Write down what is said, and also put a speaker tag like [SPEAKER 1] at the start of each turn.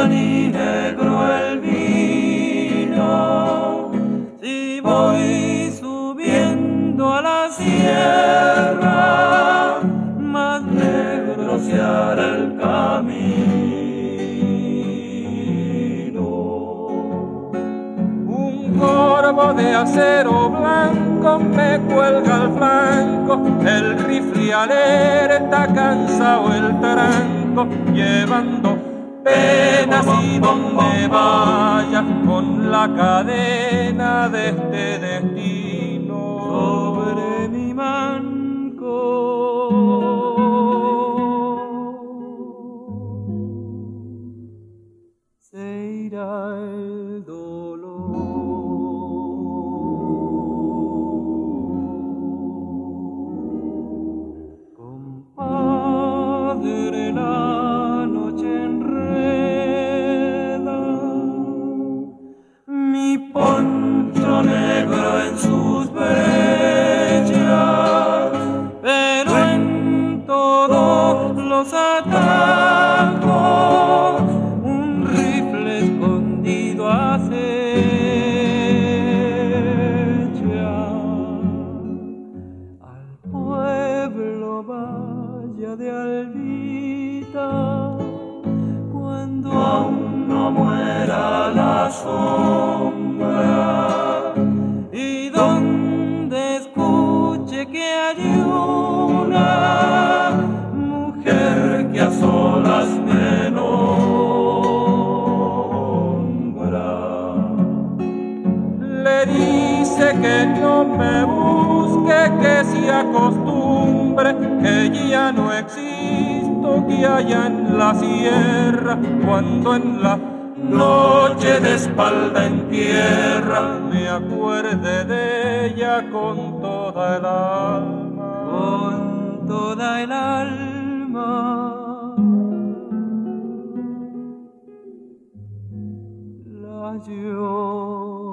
[SPEAKER 1] ni negro el vino. Si voy subiendo a la sierra, más negro se hará el camino.
[SPEAKER 2] Un corvo de acero blanco me cuelga al flanco, el rifle alerta, cansado el tranco, llevando penas y donde vaya con la cadena de este destino sobre mi manco. Se irá el dolor. Compadre, la noche enreda
[SPEAKER 1] mi poncho negro en sus brechas, pero en todos los atajos un rifle escondido acecha. Al pueblo vaya de Albita, cuando aún no muera la sombra, y donde escuche que hay una mujer que a solas me nombra,
[SPEAKER 2] le dice que no me busque, que se acostumbre, que ya no existo, que allá en la sierra, cuando en la noche de espalda en tierra me acuerde de ella con toda el alma,
[SPEAKER 1] con toda el alma.
[SPEAKER 2] La lloro.